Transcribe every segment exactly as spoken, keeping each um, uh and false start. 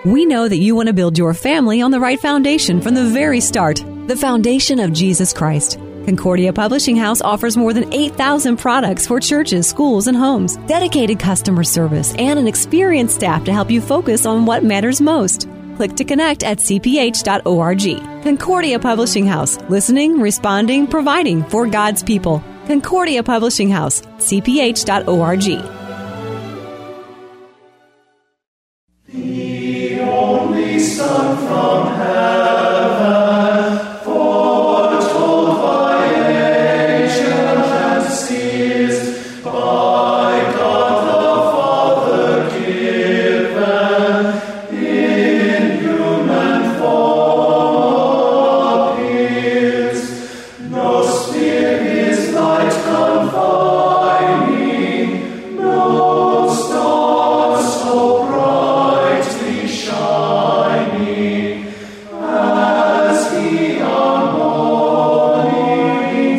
We know that you want to build your family on the right foundation from the very start, the foundation of Jesus Christ. Concordia Publishing House offers more than eight thousand products for churches, schools, and homes, dedicated customer service, and an experienced staff to help you focus on what matters most. Click to connect at c p h dot org. Concordia Publishing House, listening, responding, providing for God's people. Concordia Publishing House, c p h dot org. The only Son from heaven, foretold by angels and seers, by God the Father given, in human form appears. No sphere his light confining, no star so brightly shining as he a morning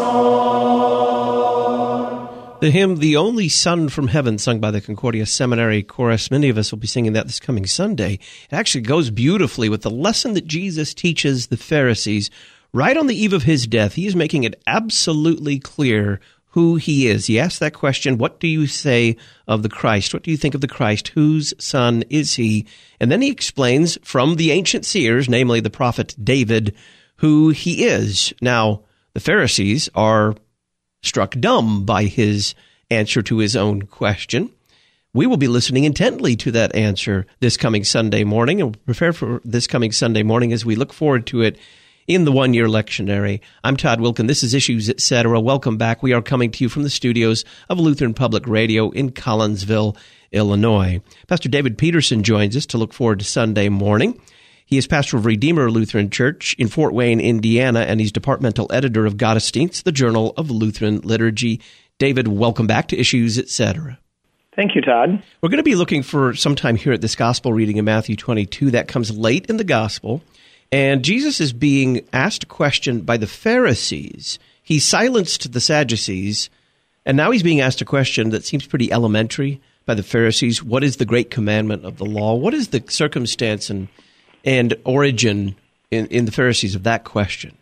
star. The hymn, The Only Son from Heaven, sung by the Concordia Seminary Chorus. Many of us will be singing that this coming Sunday. It actually goes beautifully with the lesson that Jesus teaches the Pharisees right on the eve of his death. He is making it absolutely clear who he is. He asks that question, what do you say of the Christ? What do you think of the Christ? Whose son is he? And then he explains from the ancient seers, namely the prophet David, who he is. Now, the Pharisees are struck dumb by his answer to his own question. We will be listening intently to that answer this coming Sunday morning, and prepare for this coming Sunday morning as we look forward to it in the one-year lectionary. I'm Todd Wilkin. This is Issues, et cetera. Welcome back. We are coming to you from the studios of Lutheran Public Radio in Collinsville, Illinois. Pastor David Peterson joins us to look forward to Sunday morning. He is pastor of Redeemer Lutheran Church in Fort Wayne, Indiana, and he's departmental editor of Gottesdienst, the Journal of Lutheran Liturgy. David, welcome back to Issues, et cetera. Thank you, Todd. We're going to be looking for some time here at this gospel reading in Matthew twenty-two. That comes late in the gospel. And Jesus is being asked a question by the Pharisees. He silenced the Sadducees, and now he's being asked a question that seems pretty elementary by the Pharisees. What is the great commandment of the law? What is the circumstance and, and origin in, in the Pharisees of that question?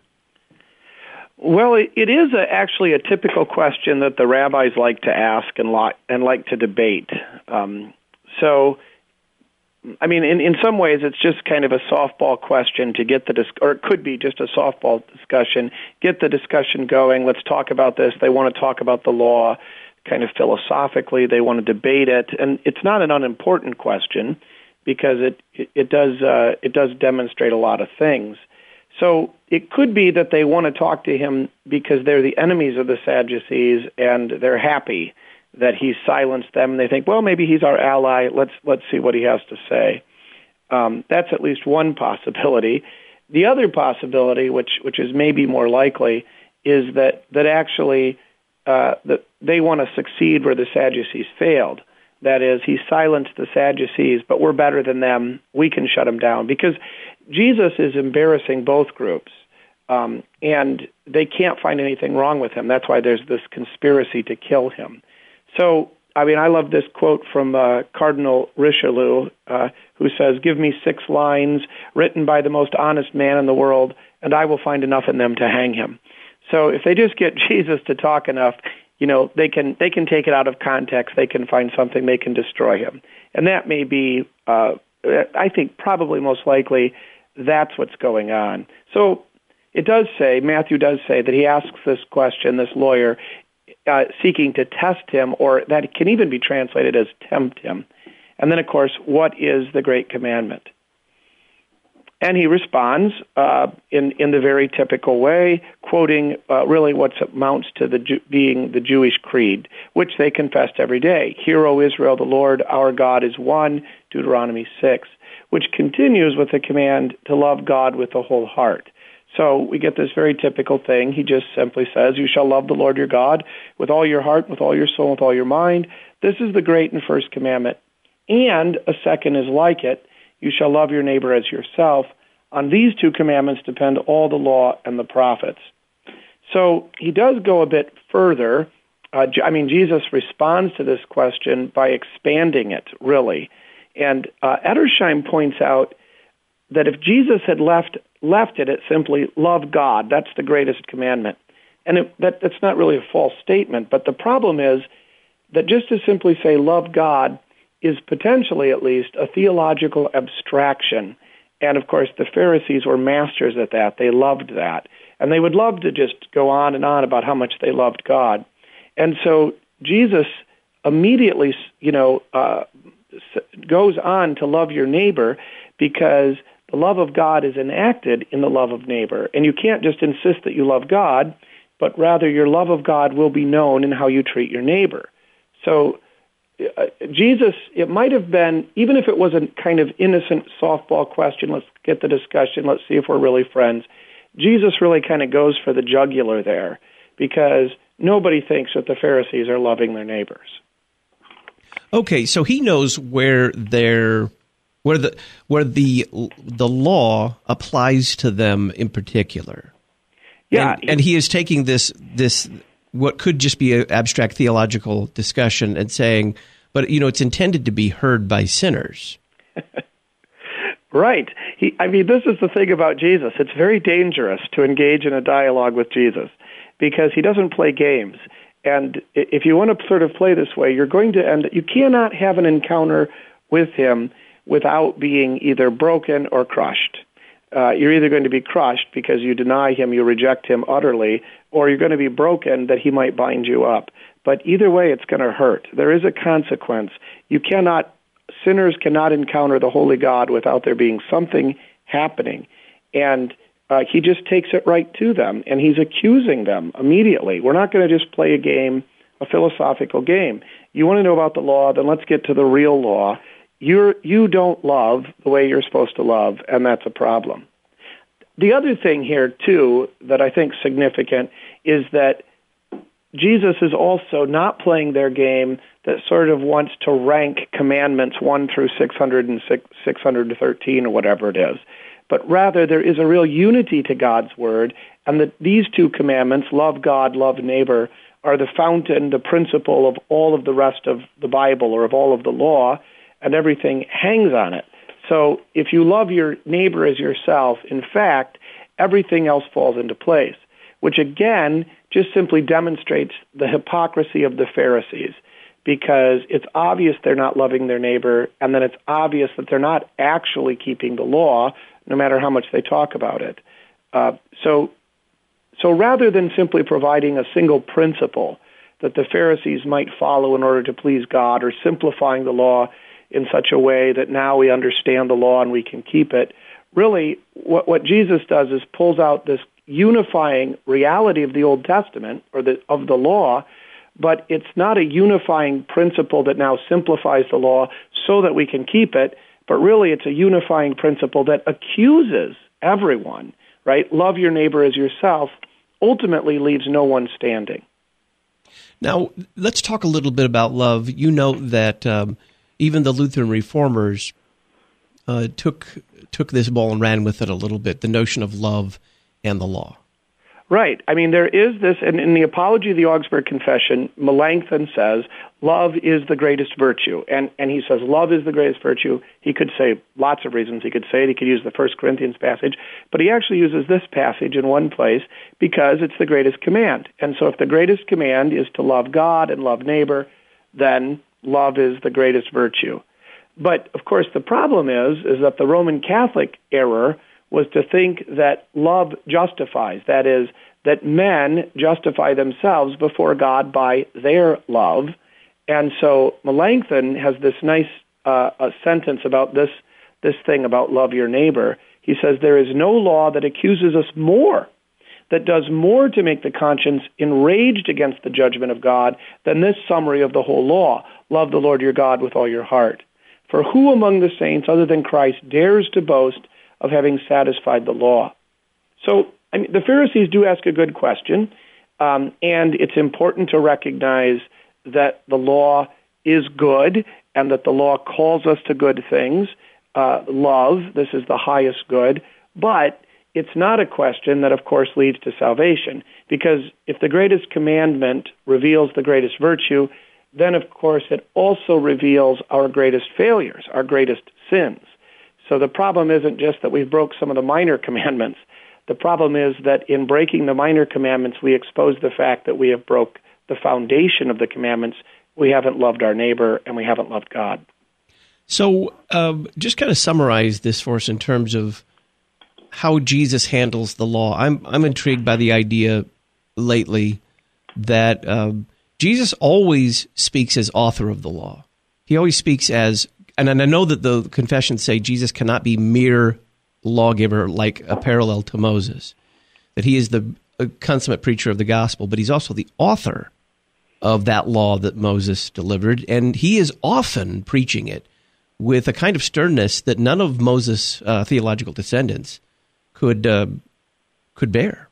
Well, it is a, actually a typical question that the rabbis like to ask and, li- and like to debate. Um, so... I mean, in, in some ways, it's just kind of a softball question to get the, dis- or it could be just a softball discussion, get the discussion going, let's talk about this. They want to talk about the law kind of philosophically. They want to debate it. And it's not an unimportant question because it, it, it does uh, it does demonstrate a lot of things. So it could be that they want to talk to him because they're the enemies of the Sadducees and they're happy that he's silenced them, and they think, well, maybe he's our ally. Let's let's see what he has to say. Um, that's at least one possibility. The other possibility, which which is maybe more likely, is that that actually uh, that they want to succeed where the Sadducees failed. That is, he silenced the Sadducees, but we're better than them. We can shut them down because Jesus is embarrassing both groups, um, and they can't find anything wrong with him. That's why there's this conspiracy to kill him. So, I mean, I love this quote from uh, Cardinal Richelieu, uh, who says, "Give me six lines written by the most honest man in the world, and I will find enough in them to hang him." So if they just get Jesus to talk enough, you know, they can they can take it out of context. They can find something. They can destroy him. And that may be, uh, I think, probably most likely that's what's going on. So it does say, Matthew does say that he asks this question, this lawyer, Uh, seeking to test him, or that can even be translated as tempt him. And then, of course, what is the great commandment? And he responds uh, in, in the very typical way, quoting uh, really what amounts to the Ju- being the Jewish creed, which they confessed every day. "Hear, O Israel, the Lord our God is one," Deuteronomy six, which continues with the command to love God with the whole heart. So we get this very typical thing. He just simply says, "You shall love the Lord your God with all your heart, with all your soul, with all your mind." This is the great and first commandment. And a second is like it. "You shall love your neighbor as yourself." On these two commandments depend all the law and the prophets. So he does go a bit further. Uh, I mean, Jesus responds to this question by expanding it, really. And uh, Edersheim points out that if Jesus had left left it at simply love God, that's the greatest commandment. And it, that, that's not really a false statement, but the problem is that just to simply say love God is potentially, at least, a theological abstraction. And, of course, the Pharisees were masters at that. They loved that. And they would love to just go on and on about how much they loved God. And so Jesus immediately, you know, uh, goes on to love your neighbor because the love of God is enacted in the love of neighbor. And you can't just insist that you love God, but rather your love of God will be known in how you treat your neighbor. So uh, Jesus, it might have been, even if it was a kind of innocent softball question, let's get the discussion, let's see if we're really friends, Jesus really kind of goes for the jugular there because nobody thinks that the Pharisees are loving their neighbors. Okay, so he knows where their where the where the the law applies to them in particular. Yeah, and, and he is taking this this what could just be an abstract theological discussion and saying, but you know, it's intended to be heard by sinners. Right. He, I mean, this is the thing about Jesus. It's very dangerous to engage in a dialogue with Jesus because he doesn't play games. And if you want to sort of play this way, you're going to end, you cannot have an encounter with him without being either broken or crushed. Uh, you're either going to be crushed because you deny him, you reject him utterly, or you're going to be broken that he might bind you up. But either way, it's going to hurt. There is a consequence. You cannot, sinners cannot encounter the holy God without there being something happening. And uh, he just takes it right to them, and he's accusing them immediately. We're not going to just play a game, a philosophical game. You want to know about the law, then let's get to the real law. You're, you don't love the way you're supposed to love, and that's a problem. The other thing here, too, that I think is significant is that Jesus is also not playing their game that sort of wants to rank commandments one through six hundred and six hundred thirteen or whatever it is. But rather, there is a real unity to God's word, and that these two commandments, love God, love neighbor, are the fountain, the principle of all of the rest of the Bible or of all of the law, and everything hangs on it. So if you love your neighbor as yourself, in fact, everything else falls into place, which again just simply demonstrates the hypocrisy of the Pharisees, because it's obvious they're not loving their neighbor, and then it's obvious that they're not actually keeping the law, no matter how much they talk about it. Uh, so, so rather than simply providing a single principle that the Pharisees might follow in order to please God, or simplifying the law in such a way that now we understand the law and we can keep it, really what, what Jesus does is pulls out this unifying reality of the Old Testament, or the, of the law, but it's not a unifying principle that now simplifies the law so that we can keep it, but really it's a unifying principle that accuses everyone, right? Love your neighbor as yourself, ultimately leaves no one standing. Now, let's talk a little bit about love. You know that um, even the Lutheran reformers uh, took took this ball and ran with it a little bit, the notion of love and the law. Right. I mean, there is this, and in the Apology of the Augsburg Confession, Melanchthon says, love is the greatest virtue. And and he says, love is the greatest virtue. He could say lots of reasons he could say it. He could use the First Corinthians passage, but he actually uses this passage in one place because it's the greatest command. And so if the greatest command is to love God and love neighbor, then love is the greatest virtue. But, of course, the problem is, is that the Roman Catholic error was to think that love justifies. That is, that men justify themselves before God by their love. And so Melanchthon has this nice uh, a sentence about this, this thing about love your neighbor. He says, there is no law that accuses us more, that does more to make the conscience enraged against the judgment of God than this summary of the whole law. Love the Lord your God with all your heart. For who among the saints other than Christ dares to boast of having satisfied the law? So, I mean, the Pharisees do ask a good question, um, and it's important to recognize that the law is good and that the law calls us to good things. Uh, love, this is the highest good, but it's not a question that, of course, leads to salvation, because if the greatest commandment reveals the greatest virtue, then of course it also reveals our greatest failures, our greatest sins. So the problem isn't just that we broke some of the minor commandments. The problem is that in breaking the minor commandments, we expose the fact that we have broke the foundation of the commandments. We haven't loved our neighbor, and we haven't loved God. So um, just kind of summarize this for us in terms of how Jesus handles the law. I'm I'm intrigued by the idea lately that um, Jesus always speaks as author of the law. He always speaks as, and I know that the confessions say Jesus cannot be mere lawgiver like a parallel to Moses, that he is the consummate preacher of the gospel, but he's also the author of that law that Moses delivered, and he is often preaching it with a kind of sternness that none of Moses' uh, theological descendants could uh, could bear.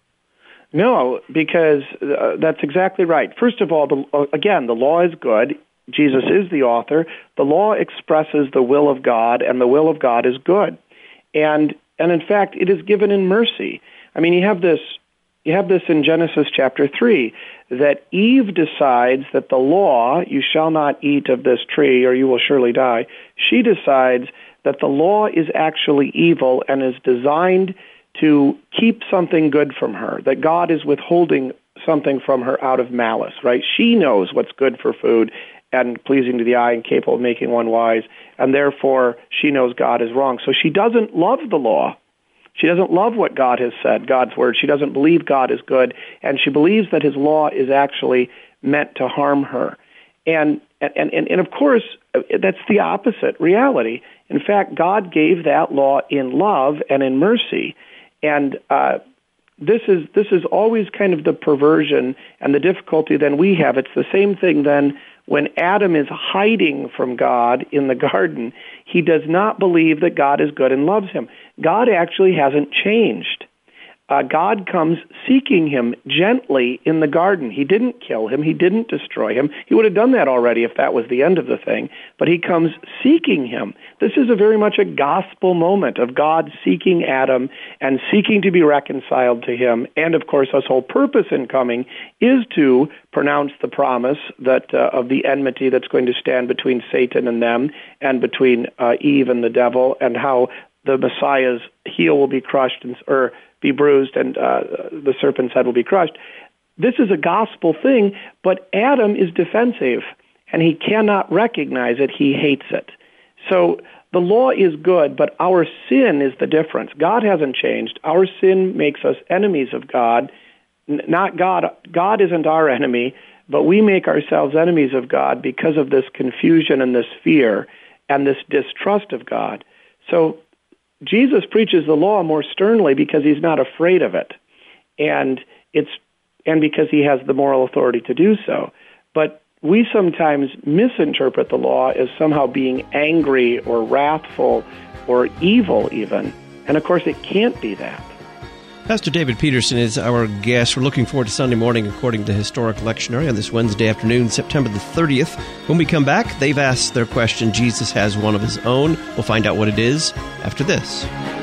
No, because uh, that's exactly right. First of all, the, uh, again, the law is good. Jesus is the author. The law expresses the will of God, and the will of God is good. And and in fact, it is given in mercy. I mean, you have this you have this in Genesis chapter three, that Eve decides that the law, you shall not eat of this tree or you will surely die. She decides that the law is actually evil and is designed to keep something good from her, that God is withholding something from her out of malice, right? She knows what's good for food and pleasing to the eye and capable of making one wise, and therefore she knows God is wrong. So she doesn't love the law. She doesn't love what God has said, God's word. She doesn't believe God is good, and she believes that his law is actually meant to harm her. And and, and, and of course, that's the opposite reality. In fact, God gave that law in love and in mercy. And uh, this is this is always kind of the perversion and the difficulty then we have. It's the same thing then when Adam is hiding from God in the garden. He does not believe that God is good and loves him. God actually hasn't changed. Uh, God comes seeking him gently in the garden. He didn't kill him. He didn't destroy him. He would have done that already if that was the end of the thing. But he comes seeking him. This is a very much a gospel moment of God seeking Adam and seeking to be reconciled to him. And, of course, his whole purpose in coming is to pronounce the promise that uh, of the enmity that's going to stand between Satan and them and between uh, Eve and the devil, and how the Messiah's heel will be crushed and, or be bruised, and uh, the serpent's head will be crushed. This is a gospel thing, but Adam is defensive, and he cannot recognize it. He hates it. So the law is good, but our sin is the difference. God hasn't changed. Our sin makes us enemies of God, N- not God. God isn't our enemy, but we make ourselves enemies of God because of this confusion and this fear and this distrust of God. So Jesus preaches the law more sternly because he's not afraid of it, and it's and because he has the moral authority to do so. But we sometimes misinterpret the law as somehow being angry or wrathful or evil even, and of course it can't be that. Pastor David Peterson is our guest. We're looking forward to Sunday morning according to Historic Lectionary on this Wednesday afternoon, September the thirtieth. When we come back, they've asked their question. Jesus has one of his own. We'll find out what it is after this.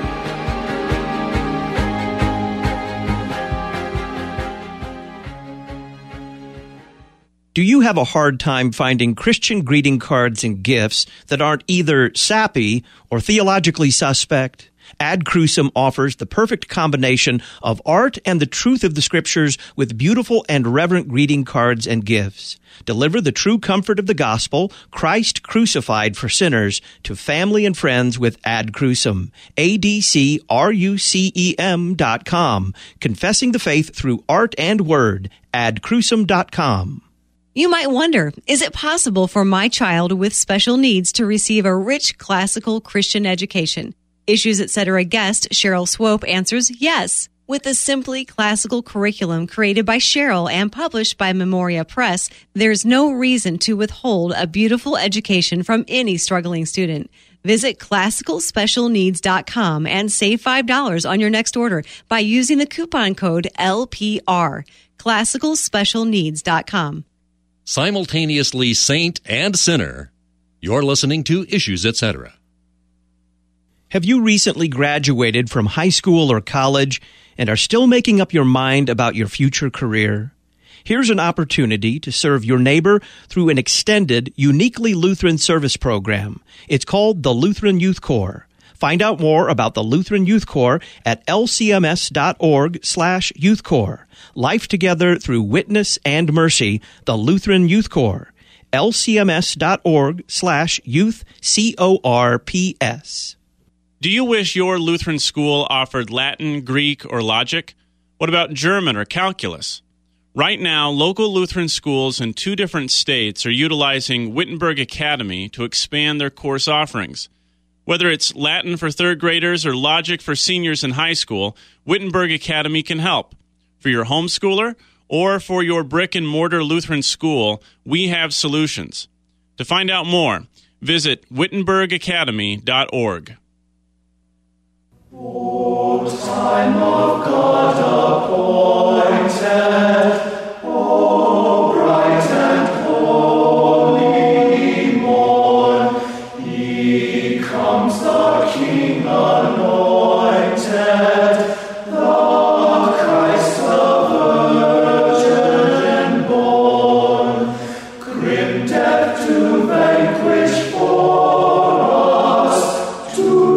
Do you have a hard time finding Christian greeting cards and gifts that aren't either sappy or theologically suspect? Ad Crucem offers the perfect combination of art and the truth of the Scriptures with beautiful and reverent greeting cards and gifts. Deliver the true comfort of the gospel, Christ crucified for sinners, to family and friends with Ad Crucem. A D C R U C E M dot com. Confessing the faith through art and word. ad crucem dot com. You might wonder, is it possible for my child with special needs to receive a rich classical Christian education? Issues Etc. guest Cheryl Swope answers yes. With the Simply Classical curriculum created by Cheryl and published by Memoria Press, there's no reason to withhold a beautiful education from any struggling student. Visit classical special needs dot com and save five dollars on your next order by using the coupon code L P R. classical special needs dot com. Simultaneously saint and sinner. You're listening to Issues Etc. Have you recently graduated from high school or college and are still making up your mind about your future career? Here's an opportunity to serve your neighbor through an extended, uniquely Lutheran service program. It's called the Lutheran Youth Corps. Find out more about the Lutheran Youth Corps at lcms.org slash youth corps. Life together through witness and mercy, the Lutheran Youth Corps. lcms.org slash youth, C O R P S. Do you wish your Lutheran school offered Latin, Greek, or logic? What about German or calculus? Right now, local Lutheran schools in two different states are utilizing Wittenberg Academy to expand their course offerings. Whether it's Latin for third graders or logic for seniors in high school, Wittenberg Academy can help. For your homeschooler or for your brick-and-mortar Lutheran school, we have solutions. To find out more, visit wittenberg academy dot org. O time of God appointed, O bright and holy morn, he comes the King anointed, the Christ the Virgin born, grim death to vanquish for us, to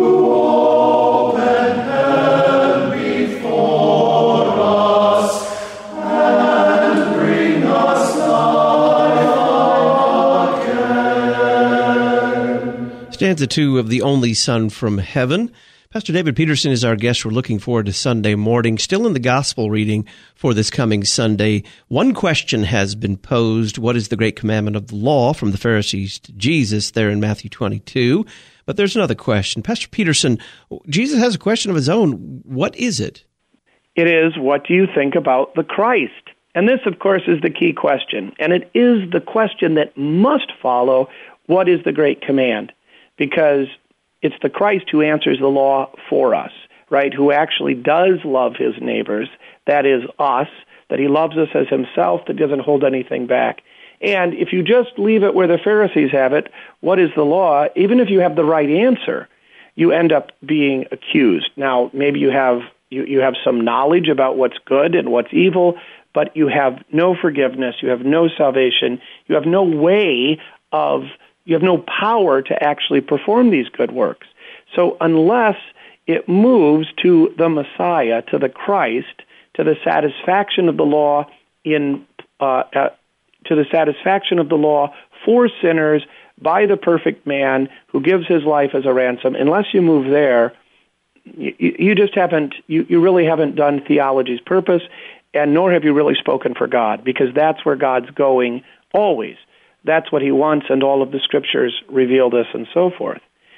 Stanza two of The Only Son from Heaven. Pastor David Peterson is our guest. We're looking forward to Sunday morning. Still in the gospel reading for this coming Sunday. One question has been posed. What is the great commandment of the law from the Pharisees to Jesus there in Matthew twenty-two? But there's another question. Pastor Peterson, Jesus has a question of his own. What is it? It is, what do you think about the Christ? And this, of course, is the key question. And it is the question that must follow, what is the great command? Because it's the Christ who answers the law for us, right? Who actually does love his neighbors, that is us, that he loves us as himself, that doesn't hold anything back. And if you just leave it where the Pharisees have it, what is the law? Even if you have the right answer, you end up being accused. Now, maybe you have you, you have some knowledge about what's good and what's evil, but you have no forgiveness, you have no salvation, you have no way of You have no power to actually perform these good works. So unless it moves to the Messiah, to the Christ, to the satisfaction of the law in uh, uh, to the satisfaction of the law for sinners by the perfect man who gives his life as a ransom, unless you move there, you, you just haven't. You, you really haven't done theology's purpose, and nor have you really spoken for God, because that's where God's going always. That's what he wants, and all of the scriptures reveal this and so forth.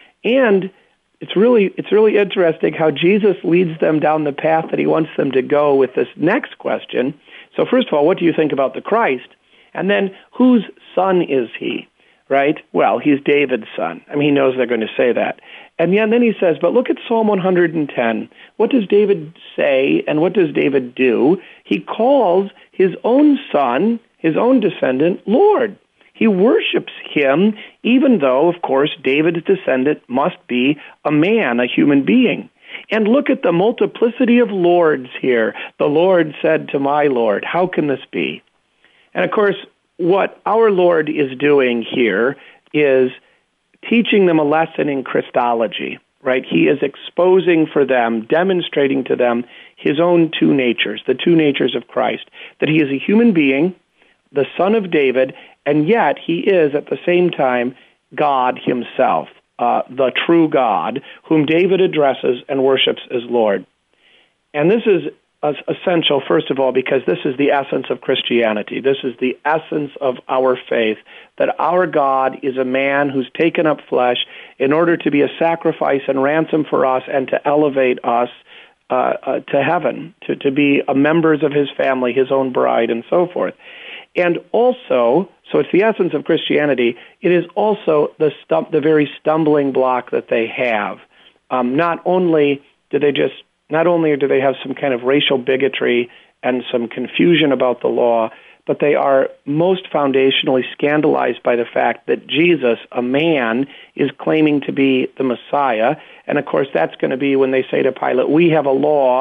And it's really it's really interesting how Jesus leads them down the path that he wants them to go with this next question. So first of all, what do you think about the Christ? And then, whose son is he, right? Well, he's David's son. I mean, he knows they're going to say that. And then he says, but look at Psalm one hundred ten. What does David say, and what does David do? He calls his own son, his own descendant, Lord. He worships him, even though, of course, David's descendant must be a man, a human being. And look at the multiplicity of lords here. The Lord said to my Lord, how can this be? And, of course, what our Lord is doing here is teaching them a lesson in Christology, right? He is exposing for them, demonstrating to them his own two natures, the two natures of Christ, that he is a human being, the son of David, and yet he is at the same time God himself, uh, the true God, whom David addresses and worships as Lord. And this is essential, first of all, because this is the essence of Christianity. This is the essence of our faith, that our God is a man who's taken up flesh in order to be a sacrifice and ransom for us and to elevate us uh, uh, to heaven, to, to be a members of his family, his own bride, and so forth. And also, so it's the essence of Christianity, it is also the stump, the very stumbling block that they have. Um, not only do they just, not only do they have some kind of racial bigotry and some confusion about the law, but they are most foundationally scandalized by the fact that Jesus, a man, is claiming to be the Messiah. And of course, that's going to be when they say to Pilate, we have a law,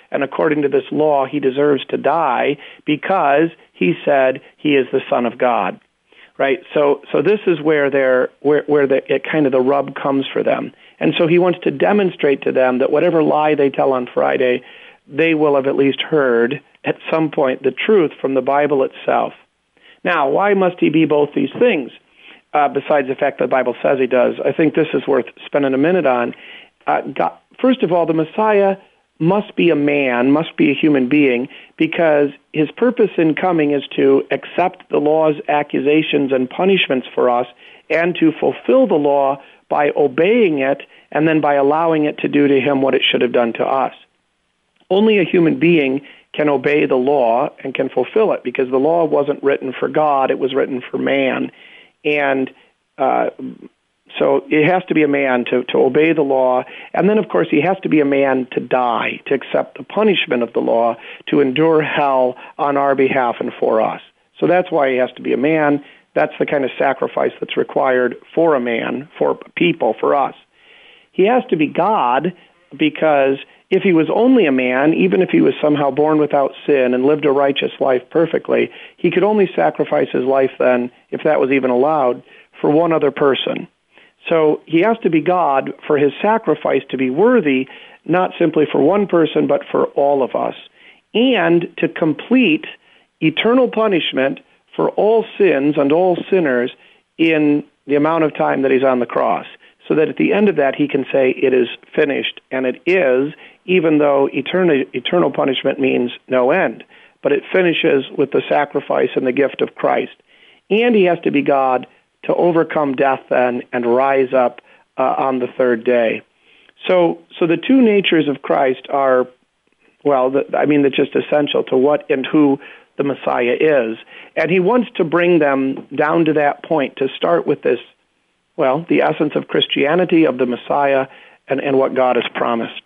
and according to this law, he deserves to die because he said he is the Son of God. Right? So so this is where they're where where the it kind of the rub comes for them. And so he wants to demonstrate to them that whatever lie they tell on Friday, they will have at least heard at some point the truth from the Bible itself. Now, why must he be both these things? Uh, besides the fact that the Bible says he does, I think this is worth spending a minute on. Uh, God, first of all, the Messiah must be a man, must be a human being, because his purpose in coming is to accept the law's accusations and punishments for us and to fulfill the law by obeying it and then by allowing it to do to him what it should have done to us. Only a human being can obey the law and can fulfill it, because the law wasn't written for God, it was written for man. And uh, so it has to be a man to, to obey the law, and then, of course, he has to be a man to die, to accept the punishment of the law, to endure hell on our behalf and for us. So that's why he has to be a man. That's the kind of sacrifice that's required for a man, for people, for us. He has to be God, because if he was only a man, even if he was somehow born without sin and lived a righteous life perfectly, he could only sacrifice his life then, if that was even allowed, for one other person. So he has to be God for his sacrifice to be worthy, not simply for one person, but for all of us, and to complete eternal punishment for all sins and all sinners in the amount of time that he's on the cross, so that at the end of that he can say it is finished, and it is, even though eternal, eternal punishment means no end. But it finishes with the sacrifice and the gift of Christ. And he has to be God to overcome death then and rise up uh, on the third day. So so the two natures of Christ are, well, the, I mean, they're just essential to what and who the Messiah is. And he wants to bring them down to that point, to start with this, well, the essence of Christianity, of the Messiah, and, and what God has promised.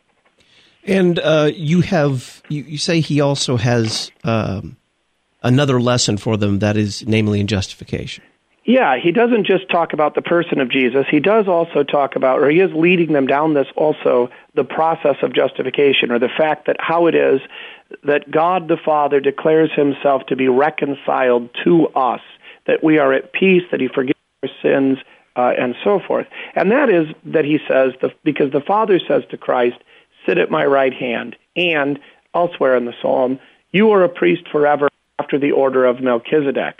And uh, you have, you, you say he also has um, another lesson for them, that is, namely in justification. Yeah, he doesn't just talk about the person of Jesus. He does also talk about, or he is leading them down this also, the process of justification, or the fact that how it is that God the Father declares himself to be reconciled to us, that we are at peace, that he forgives our sins, uh, and so forth. And that is that he says, the, because the Father says to Christ, sit at my right hand, and elsewhere in the Psalm, you are a priest forever after the order of Melchizedek.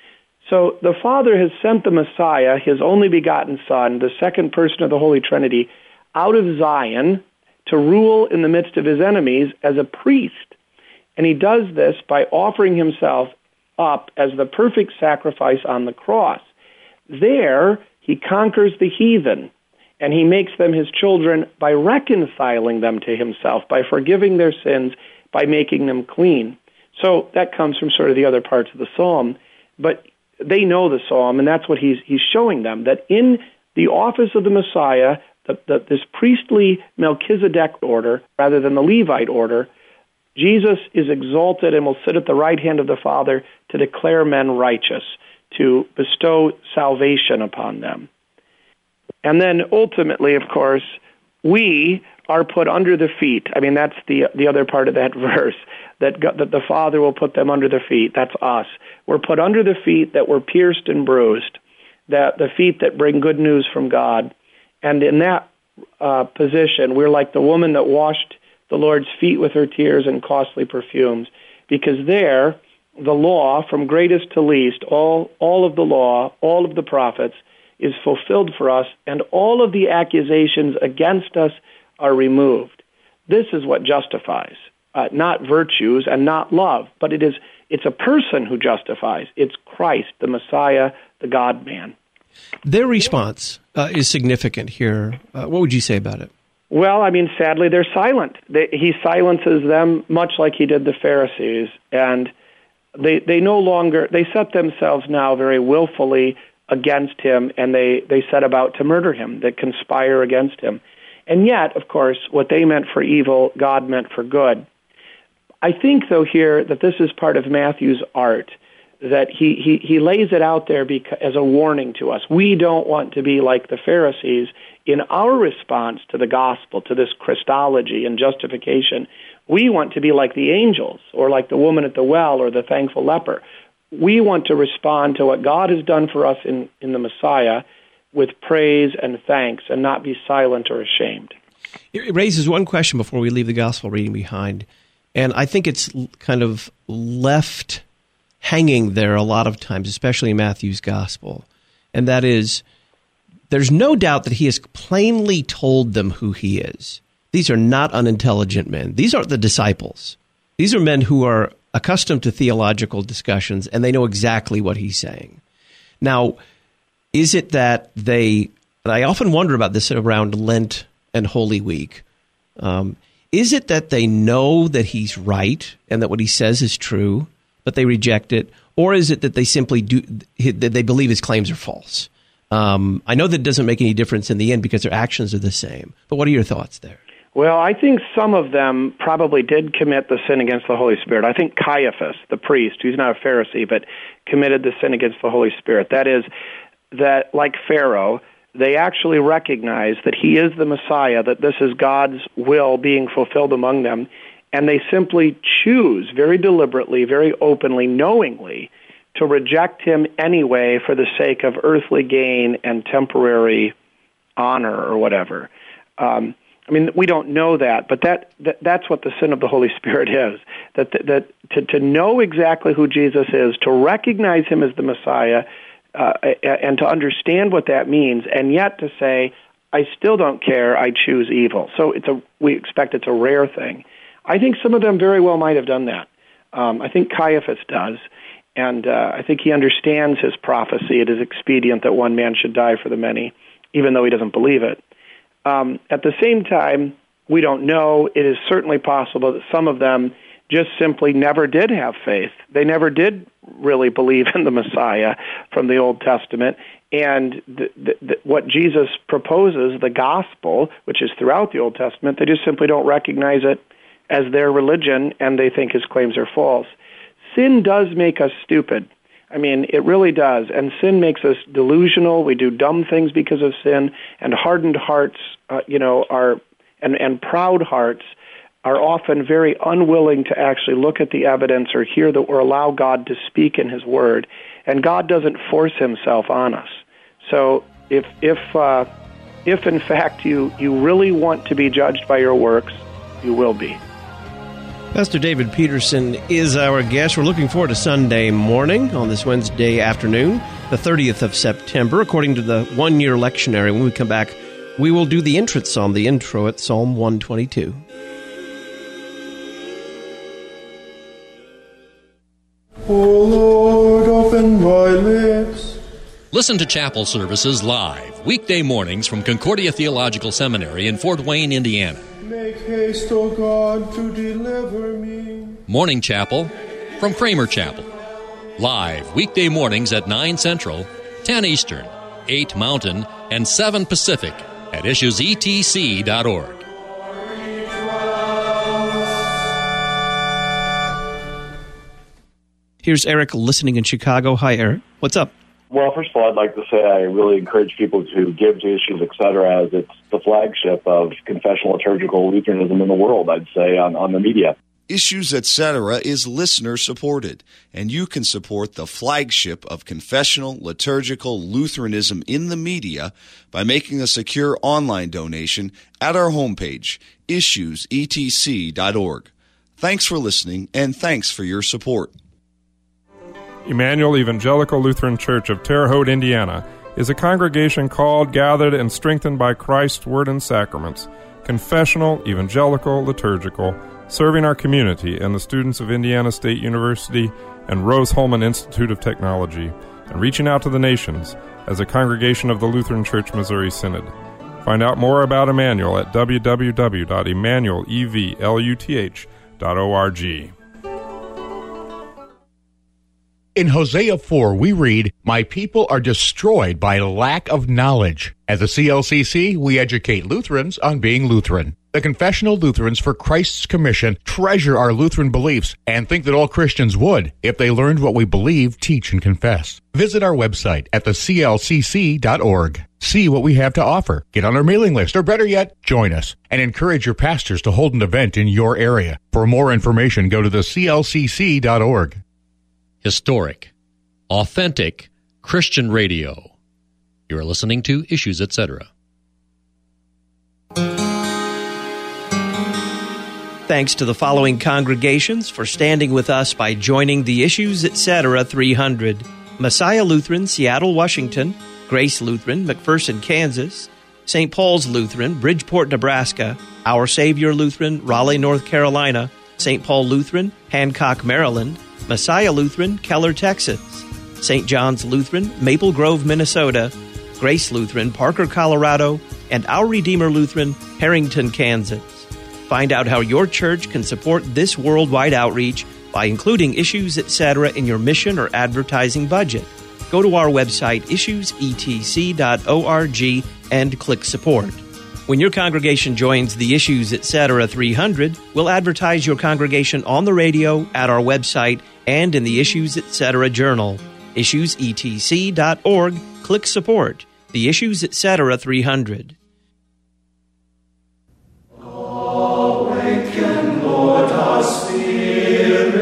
So the Father has sent the Messiah, his only begotten Son, the second person of the Holy Trinity, out of Zion to rule in the midst of his enemies as a priest. And he does this by offering himself up as the perfect sacrifice on the cross. There, he conquers the heathen, and he makes them his children by reconciling them to himself, by forgiving their sins, by making them clean. So that comes from sort of the other parts of the psalm. But they know the psalm, and that's what he's he's showing them, that in the office of the Messiah, the, the, this priestly Melchizedek order, rather than the Levite order, Jesus is exalted and will sit at the right hand of the Father to declare men righteous, to bestow salvation upon them. And then ultimately, of course, we are put under the feet. I mean, that's the the other part of that verse, that, God, that the Father will put them under the feet. That's us. We're put under the feet that were pierced and bruised, that the feet that bring good news from God. And in that uh, position, we're like the woman that washed the Lord's feet with her tears and costly perfumes, because there, the law, from greatest to least, all all of the law, all of the prophets, is fulfilled for us, and all of the accusations against us are removed. This is what justifies, uh, not virtues and not love, but it is it's a person who justifies. It's Christ, the Messiah, the God-man. Their response uh, is significant here. Uh, what would you say about it? Well, I mean, sadly, they're silent. They, he silences them much like he did the Pharisees, and they they no longer, they set themselves now very willfully against him, and they, they set about to murder him, that conspire against him. And yet, of course, what they meant for evil, God meant for good. I think, though, here that this is part of Matthew's art, that he, he, he lays it out there because, as a warning to us. We don't want to be like the Pharisees in our response to the gospel, to this Christology and justification, we want to be like the angels or like the woman at the well or the thankful leper. We want to respond to what God has done for us in, in the Messiah with praise and thanks and not be silent or ashamed. It raises one question before we leave the gospel reading behind, and I think it's kind of left hanging there a lot of times, especially in Matthew's gospel, and that is, there's no doubt that he has plainly told them who he is. These are not unintelligent men. These aren't the disciples. These are men who are accustomed to theological discussions, and they know exactly what he's saying. Now, is it that they, and I often wonder about this around Lent and Holy Week, um, is it that they know that he's right and that what he says is true, but they reject it? Or is it that they simply do, that they believe his claims are false? Um, I know that doesn't make any difference in the end because their actions are the same. But what are your thoughts there? Well, I think some of them probably did commit the sin against the Holy Spirit. I think Caiaphas, the priest, who's not a Pharisee, but committed the sin against the Holy Spirit. That is, that like Pharaoh, they actually recognize that he is the Messiah, that this is God's will being fulfilled among them, and they simply choose very deliberately, very openly, knowingly, to reject him anyway for the sake of earthly gain and temporary honor or whatever. Um, I mean, we don't know that, but that, that that's what the sin of the Holy Spirit is, that, that, that to, to know exactly who Jesus is, to recognize him as the Messiah, uh, and to understand what that means, and yet to say, I still don't care, I choose evil. So it's a we expect it's a rare thing. I think some of them very well might have done that. Um, I think Caiaphas does, and uh, I think he understands his prophecy. It is expedient that one man should die for the many, even though he doesn't believe it. Um, at the same time, we don't know. It is certainly possible that some of them just simply never did have faith. They never did really believe in the Messiah from the Old Testament. And the, the, the, what Jesus proposes, the gospel, which is throughout the Old Testament, they just simply don't recognize it as their religion, and they think his claims are false. Sin does make us stupid. I mean, it really does. And sin makes us delusional. We do dumb things because of sin. And hardened hearts, uh, you know, are and, and proud hearts are often very unwilling to actually look at the evidence or hear the, or allow God to speak in his word. And God doesn't force himself on us. So if if uh, if in fact you, you really want to be judged by your works, you will be. Pastor David Peterson is our guest. We're looking forward to Sunday morning on this Wednesday afternoon, the thirtieth of September, according to the one-year lectionary. When we come back, we will do the entrance psalm, the intro at Psalm one twenty-two. O Lord, open my lips. Listen to chapel services live, weekday mornings from Concordia Theological Seminary in Fort Wayne, Indiana. Make haste, O God, to deliver me. Morning Chapel from Kramer Chapel. Live weekday mornings at nine Central, ten Eastern, eight Mountain, and seven Pacific at issues e t c dot org. Here's Eric listening in Chicago. Hi, Eric. What's up? Well, first of all, I'd like to say I really encourage people to give to Issues, et cetera, as it's the flagship of confessional liturgical Lutheranism in the world, I'd say, on, on the media. Issues, et cetera is listener-supported, and you can support the flagship of confessional liturgical Lutheranism in the media by making a secure online donation at our homepage, issues e t c dot org. Thanks for listening, and thanks for your support. Emmanuel Evangelical Lutheran Church of Terre Haute, Indiana, is a congregation called, gathered, and strengthened by Christ's Word and Sacraments, confessional, evangelical, liturgical, serving our community and the students of Indiana State University and Rose-Hulman Institute of Technology, and reaching out to the nations as a congregation of the Lutheran Church Missouri Synod. Find out more about Emmanuel at w w w dot emmanuel evluth dot org. In Hosea four, we read, "My people are destroyed by lack of knowledge." As a C L C C, we educate Lutherans on being Lutheran. The Confessional Lutherans for Christ's Commission treasure our Lutheran beliefs and think that all Christians would if they learned what we believe, teach, and confess. Visit our website at the c l c c dot org. See what we have to offer. Get on our mailing list, or better yet, join us. And encourage your pastors to hold an event in your area. For more information, go to the c l c c dot org. Historic, authentic Christian radio. You are listening to Issues, et cetera. Thanks to the following congregations for standing with us by joining the Issues, et cetera three hundred. Messiah Lutheran, Seattle, Washington; Grace Lutheran, McPherson, Kansas; Saint Paul's Lutheran, Bridgeport, Nebraska; Our Savior Lutheran, Raleigh, North Carolina; Saint Paul Lutheran, Hancock, Maryland; Messiah Lutheran, Keller, Texas; Saint John's Lutheran, Maple Grove, Minnesota; Grace Lutheran, Parker, Colorado; and Our Redeemer Lutheran, Harrington, Kansas. Find out how your church can support this worldwide outreach by including Issues, et cetera in your mission or advertising budget. Go to our website, issues e t c dot org, and click Support. When your congregation joins the Issues, et cetera three hundred, we'll advertise your congregation on the radio, at our website, and in the Issues, et cetera journal. issues e t c dot org, click Support. The Issues, et cetera three hundred. Awaken, Lord, our spirit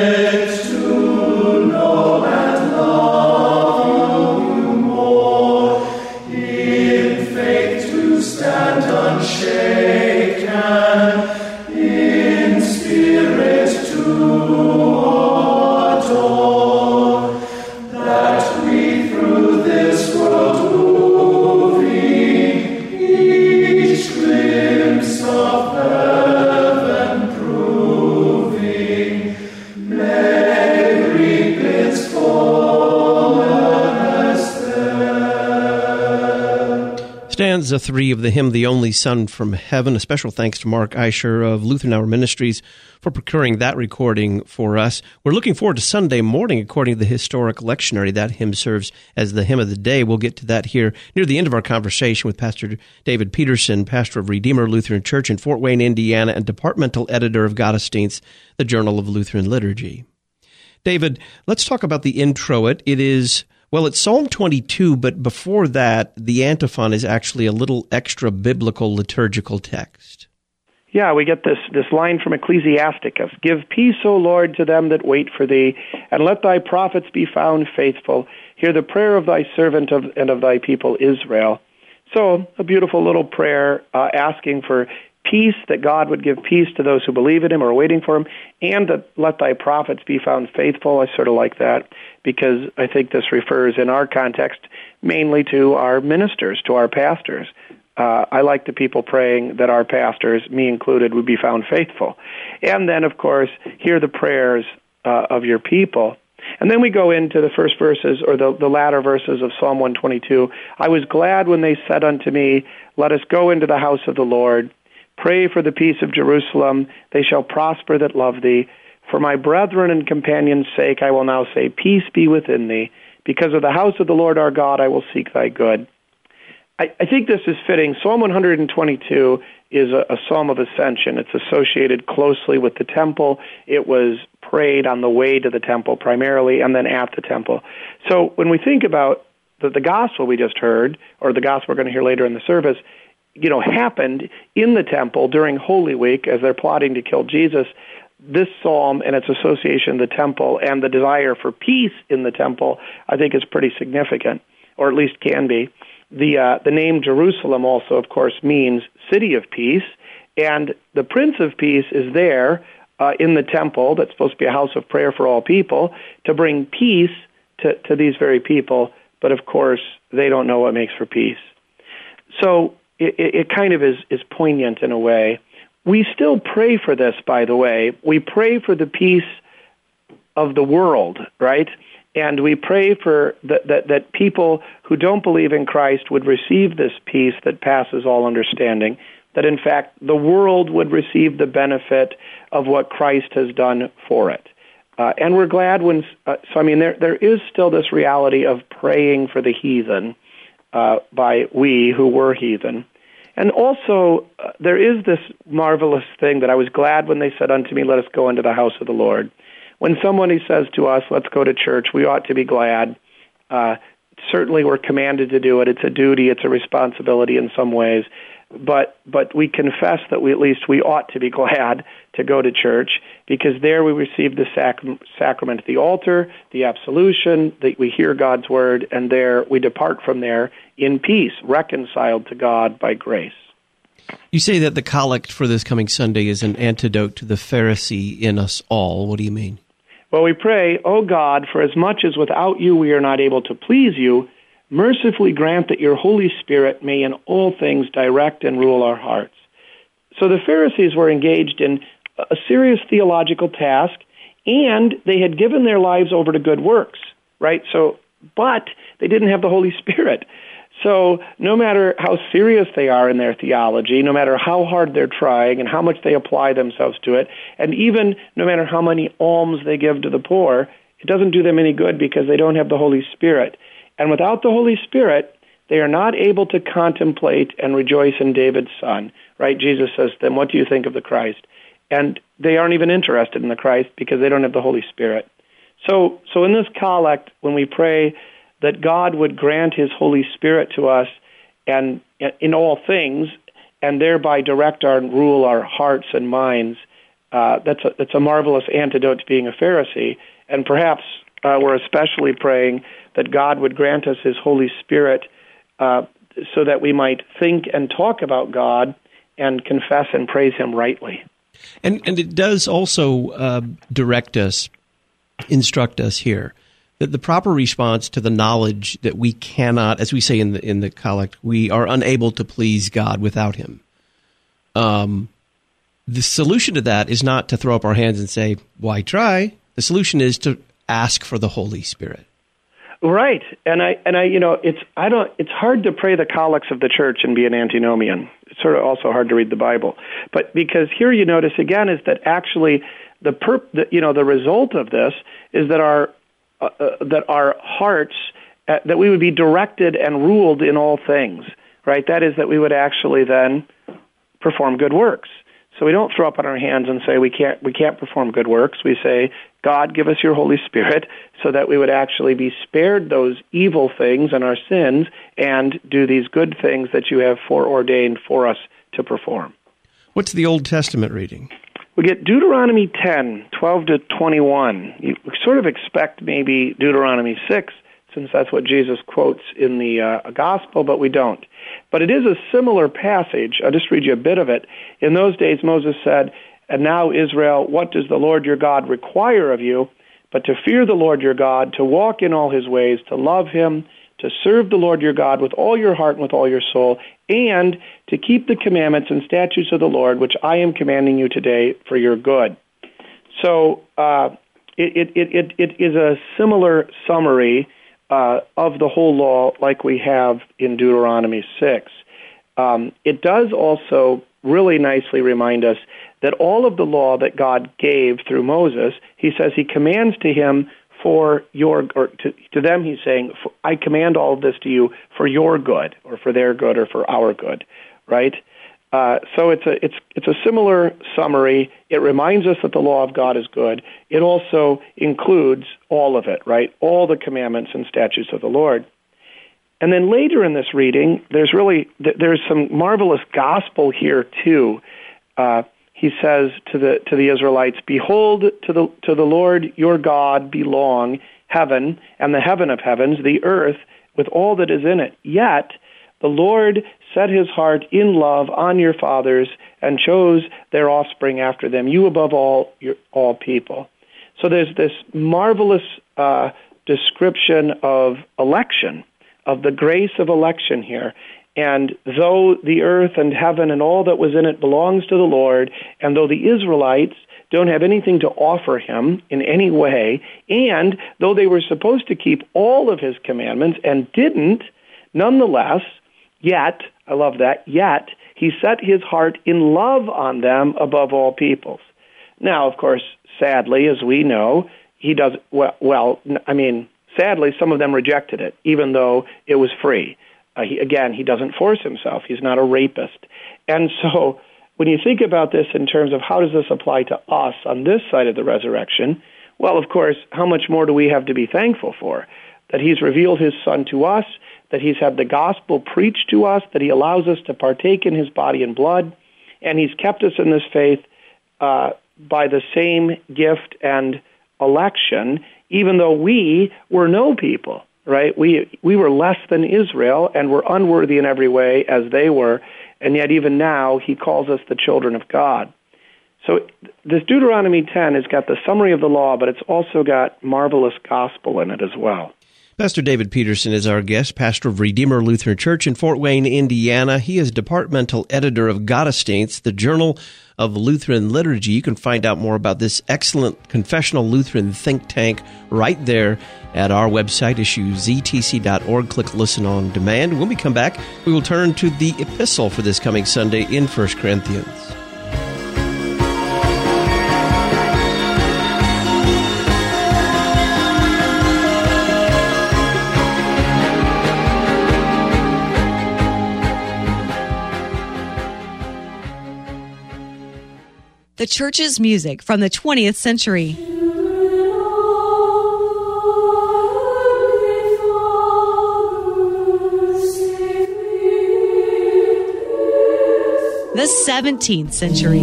to know and love you more, in faith to stand unshaken, in spirit to adore, that we through this world moving, each glimpse of heaven proving, may reap its fullness there. Stanza three of the hymn, The Only Son from Heaven. A special thanks to Mark Eicher of Lutheran Hour Ministries for procuring that recording for us. We're looking forward to Sunday morning, according to the historic lectionary. That hymn serves as the hymn of the day. We'll get to that here near the end of our conversation with Pastor David Peterson, pastor of Redeemer Lutheran Church in Fort Wayne, Indiana, and departmental editor of Gottesdienst, the Journal of Lutheran Liturgy. David, let's talk about the introit. It is, well, it's Psalm twenty-two, but before that, the antiphon is actually a little extra biblical liturgical text. Yeah, we get this, this line from Ecclesiasticus: "Give peace, O Lord, to them that wait for thee, and let thy prophets be found faithful. Hear the prayer of thy servant of, and of thy people Israel." So, a beautiful little prayer uh, asking for peace, that God would give peace to those who believe in him or are waiting for him, and that let thy prophets be found faithful. I sort of like that, because I think this refers in our context mainly to our ministers, to our pastors. Uh, I like the people praying that our pastors, me included, would be found faithful. And then, of course, hear the prayers uh, of your people. And then we go into the first verses, or the, the latter verses of Psalm one twenty-two. "I was glad when they said unto me, let us go into the house of the Lord. Pray for the peace of Jerusalem. They shall prosper that love thee. For my brethren and companions' sake I will now say, peace be within thee. Because of the house of the Lord our God I will seek thy good." I, I think this is fitting. Psalm one twenty-two is a, a psalm of ascension. It's associated closely with the temple. It was prayed on the way to the temple primarily, and then at the temple. So when we think about the, the gospel we just heard, or the gospel we're going to hear later in the service, you know, happened in the temple during Holy Week as they're plotting to kill Jesus. This psalm and its association with the temple and the desire for peace in the temple, I think, is pretty significant, or at least can be. The uh, the name Jerusalem also, of course, means city of peace, and the Prince of Peace is there uh, in the temple that's supposed to be a house of prayer for all people to bring peace to, to these very people, but of course they don't know what makes for peace. So it, it kind of is, is poignant in a way. We still pray for this, by the way. We pray for the peace of the world, right? And we pray for that, that that people who don't believe in Christ would receive this peace that passes all understanding, that in fact the world would receive the benefit of what Christ has done for it. Uh, and we're glad when, uh, so I mean, there there is still this reality of praying for the heathen uh, by we who were heathen. And also, uh, there is this marvelous thing that I was glad when they said unto me, let us go into the house of the Lord. When somebody says to us, let's go to church, we ought to be glad. Uh, certainly we're commanded to do it. It's a duty. It's a responsibility in some ways. But but we confess that we at least we ought to be glad to go to church, because there we receive the sac- sacrament at the altar, the absolution, that we hear God's word, and there we depart from there in peace, reconciled to God by grace. You say that the collect for this coming Sunday is an antidote to the Pharisee in us all. What do you mean? Well, we pray, O God, for as much as without you we are not able to please you, mercifully grant that your Holy Spirit may in all things direct and rule our hearts. So the Pharisees were engaged in a serious theological task, and they had given their lives over to good works, right? So, but they didn't have the Holy Spirit. So no matter how serious they are in their theology, no matter how hard they're trying and how much they apply themselves to it, and even no matter how many alms they give to the poor, it doesn't do them any good because they don't have the Holy Spirit. And without the Holy Spirit, they are not able to contemplate and rejoice in David's son, right? Jesus says to them, what do you think of the Christ? And they aren't even interested in the Christ because they don't have the Holy Spirit. So, so in this collect, when we pray that God would grant his Holy Spirit to us and in all things, and thereby direct our and rule our hearts and minds, uh, that's, a, that's a marvelous antidote to being a Pharisee. And perhaps uh, we're especially praying that God would grant us his Holy Spirit uh, so that we might think and talk about God and confess and praise him rightly. And and it does also uh, direct us, instruct us here, that the proper response to the knowledge that we cannot, as we say in the in the collect, we are unable to please God without him. Um, the solution to that is not to throw up our hands and say, why try? The solution is to ask for the Holy Spirit. Right, and I and I, you know, it's I don't. It's hard to pray the collects of the church and be an antinomian. It's sort of also hard to read the Bible, but because here you notice again is that actually the perp, the, you know, the result of this is that our uh, uh, that our hearts uh, that we would be directed and ruled in all things. Right, that is that we would actually then perform good works. So we don't throw up on our hands and say we can't we can't perform good works. We say, God, give us your Holy Spirit so that we would actually be spared those evil things and our sins and do these good things that you have foreordained for us to perform. What's the Old Testament reading? We get Deuteronomy ten, twelve to twenty-one. You sort of expect maybe Deuteronomy six, since that's what Jesus quotes in the uh, gospel, but we don't. But it is a similar passage. I'll just read you a bit of it. In those days, Moses said, and now, Israel, what does the Lord your God require of you, but to fear the Lord your God, to walk in all his ways, to love him, to serve the Lord your God with all your heart and with all your soul, and to keep the commandments and statutes of the Lord, which I am commanding you today for your good. So uh, it, it, it, it is a similar summary uh, of the whole law like we have in Deuteronomy six. Um, it does also really nicely remind us that all of the law that God gave through Moses, he says he commands to him for your, or to, to them he's saying, I command all of this to you for your good, or for their good, or for our good, right? Uh, so it's a it's it's a similar summary. It reminds us that the law of God is good. It also includes all of it, right? All the commandments and statutes of the Lord. And then later in this reading, there's really there's some marvelous gospel here too. Uh, he says to the to the Israelites, "Behold, to the to the Lord your God belong heaven and the heaven of heavens, the earth with all that is in it. Yet the Lord set his heart in love on your fathers and chose their offspring after them, you above all your, all people." So there's this marvelous uh, description of election, of the grace of election here. And though the earth and heaven and all that was in it belongs to the Lord, and though the Israelites don't have anything to offer him in any way, and though they were supposed to keep all of his commandments and didn't, nonetheless, yet, I love that, yet he set his heart in love on them above all peoples. Now, of course, sadly, as we know, he does, well, well I mean, sadly, some of them rejected it, even though it was free. Uh, he, again, he doesn't force himself. He's not a rapist. And so when you think about this in terms of how does this apply to us on this side of the resurrection, well, of course, how much more do we have to be thankful for? That he's revealed his Son to us, that he's had the gospel preached to us, that he allows us to partake in his body and blood, and he's kept us in this faith uh, by the same gift and election, even though we were no people, right? We we were less than Israel and were unworthy in every way as they were, and yet even now he calls us the children of God. So this Deuteronomy ten has got the summary of the law, but it's also got marvelous gospel in it as well. Pastor David Peterson is our guest, pastor of Redeemer Lutheran Church in Fort Wayne, Indiana. He is departmental editor of Gottesdienst, the Journal of Lutheran Liturgy. You can find out more about this excellent confessional Lutheran think tank right there at our website, issue z t c dot org. Click Listen on Demand. When we come back, we will turn to the epistle for this coming Sunday in First Corinthians. The church's music from the twentieth century. The seventeenth century.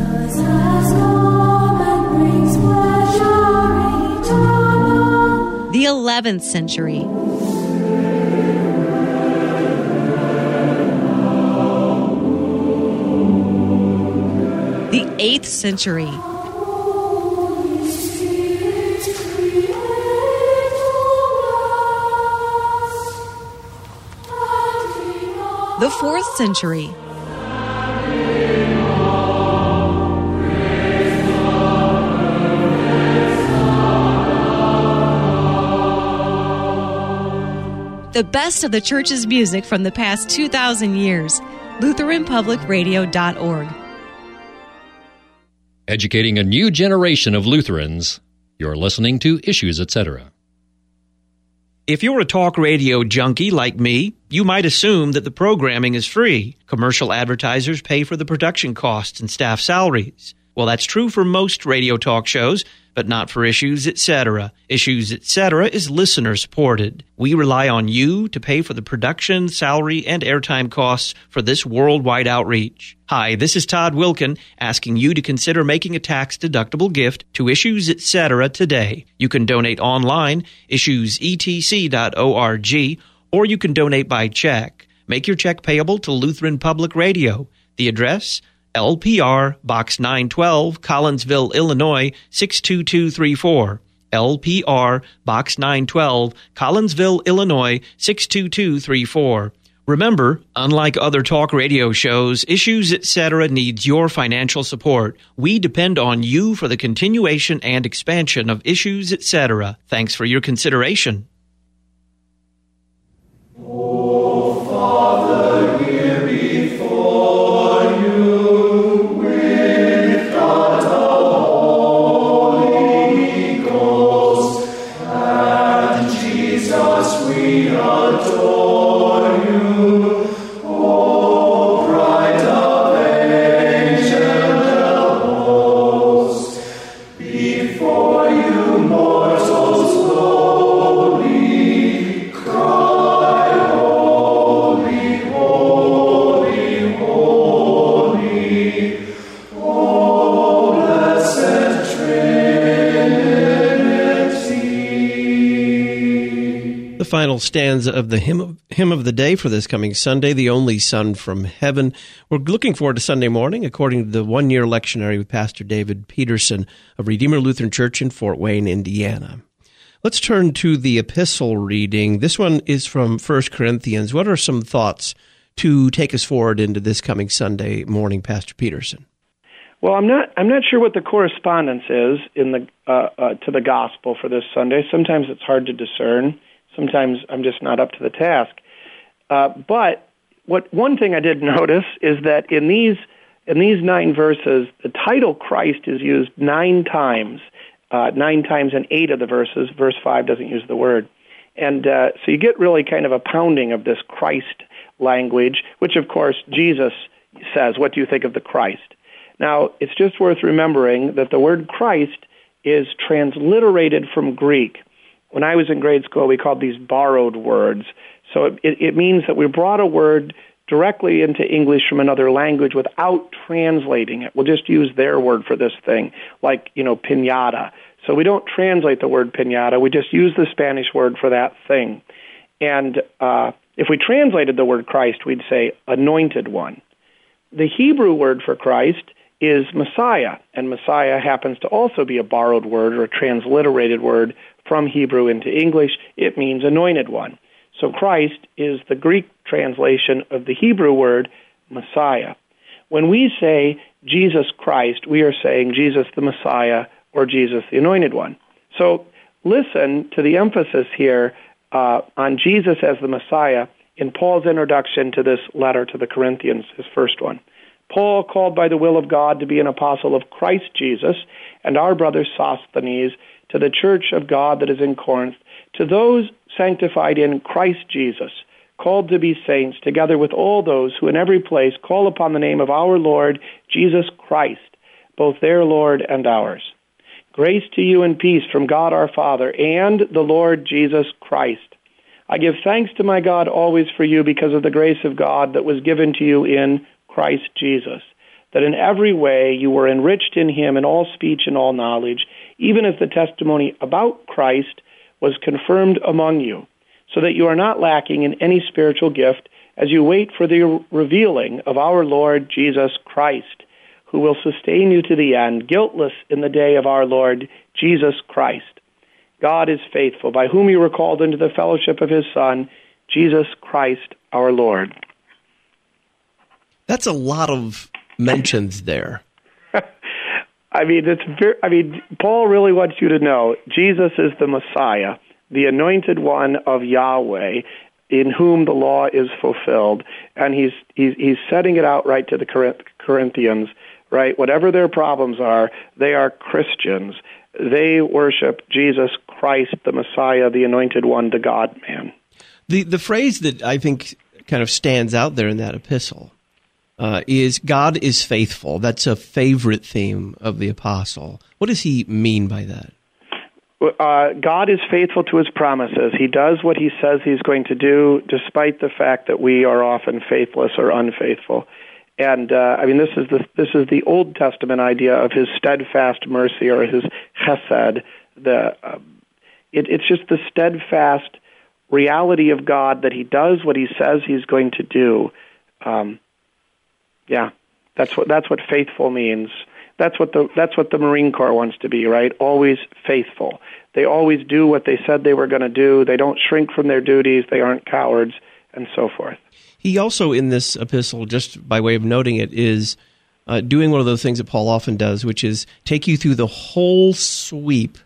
The eleventh century. The eighth century. The fourth century. The best of the church's music from the past two thousand years. Lutheran Public Radio dot org. Educating a new generation of Lutherans. You're listening to Issues, et cetera. If you're a talk radio junkie like me, you might assume that the programming is free. Commercial advertisers pay for the production costs and staff salaries. Well, that's true for most radio talk shows, but not for Issues, et cetera. Issues, et cetera is listener-supported. We rely on you to pay for the production, salary, and airtime costs for this worldwide outreach. Hi, this is Todd Wilkin, asking you to consider making a tax-deductible gift to Issues, et cetera today. You can donate online, issues e t c dot org, or you can donate by check. Make your check payable to Lutheran Public Radio. The address, L P R, Box nine twelve, Collinsville, Illinois, six two two three four. L P R, Box nine twelve, Collinsville, Illinois, six two two three four. Remember, unlike other talk radio shows, Issues, et cetera needs your financial support. We depend on you for the continuation and expansion of Issues, et cetera. Thanks for your consideration. Oh, Father, here before you. Final stanza of the hymn of, hymn of the day for this coming Sunday, The Only Son from Heaven. We're looking forward to Sunday morning, according to the one-year lectionary with Pastor David Peterson of Redeemer Lutheran Church in Fort Wayne, Indiana. Let's turn to the epistle reading. This one is from First Corinthians. What are some thoughts to take us forward into this coming Sunday morning, Pastor Peterson? Well, I'm not. I'm not sure what the correspondence is in the uh, uh, to the gospel for this Sunday. Sometimes it's hard to discern. Sometimes I'm just not up to the task. Uh, but what one thing I did notice is that in these in these nine verses, the title Christ is used nine times, uh, nine times in eight of the verses. Verse five doesn't use the word. And uh, so you get really kind of a pounding of this Christ language, which, of course, Jesus says, what do you think of the Christ? Now, it's just worth remembering that the word Christ is transliterated from Greek. When I was in grade school, we called these borrowed words. So it, it means that we brought a word directly into English from another language without translating it. We'll just use their word for this thing, like, you know, piñata. So we don't translate the word piñata. We just use the Spanish word for that thing. And uh, if we translated the word Christ, we'd say anointed one. The Hebrew word for Christ is Messiah, and Messiah happens to also be a borrowed word or a transliterated word from Hebrew into English. It means anointed one. So Christ is the Greek translation of the Hebrew word Messiah. When we say Jesus Christ, we are saying Jesus the Messiah or Jesus the Anointed One. So listen to the emphasis here uh, on Jesus as the Messiah in Paul's introduction to this letter to the Corinthians, his first one. Paul, called by the will of God to be an apostle of Christ Jesus, and our brother Sosthenes, to the church of God that is in Corinth, to those sanctified in Christ Jesus, called to be saints, together with all those who in every place call upon the name of our Lord Jesus Christ, both their Lord and ours. Grace to you and peace from God our Father and the Lord Jesus Christ. I give thanks to my God always for you because of the grace of God that was given to you in Christ Jesus, that in every way you were enriched in him in all speech and all knowledge, even as the testimony about Christ was confirmed among you, so that you are not lacking in any spiritual gift as you wait for the revealing of our Lord Jesus Christ, who will sustain you to the end, guiltless in the day of our Lord Jesus Christ. God is faithful, by whom you were called into the fellowship of his Son, Jesus Christ our Lord. That's a lot of mentions there. I mean, it's very, I mean, Paul really wants you to know Jesus is the Messiah, the anointed one of Yahweh, in whom the law is fulfilled, and he's he's, he's setting it out right to the Corinthians, right? Whatever their problems are, they are Christians. They worship Jesus Christ, the Messiah, the anointed one, the God-man. The the phrase that I think kind of stands out there in that epistle uh, is God is faithful. That's a favorite theme of the apostle. What does he mean by that? Uh, God is faithful to his promises. He does what he says he's going to do, despite the fact that we are often faithless or unfaithful. And uh, I mean, this is the this is the Old Testament idea of his steadfast mercy or his chesed. The uh, it, it's just the steadfast reality of God that he does what he says he's going to do. Um, yeah, that's what that's what faithful means. That's what the that's what the Marine Corps wants to be, right? Always faithful. They always do what they said they were going to do. They don't shrink from their duties. They aren't cowards, and so forth. He also, in this epistle, just by way of noting it, is uh, doing one of those things that Paul often does, which is take you through the whole sweep